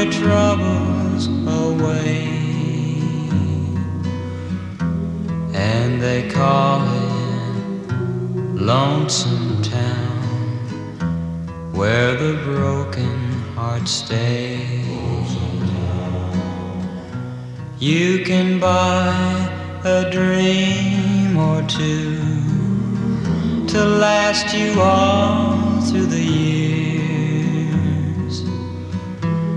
their troubles away, and they call it Lonesome Town, where the broken hearts stay. You can buy a dream or two to last you all through the years,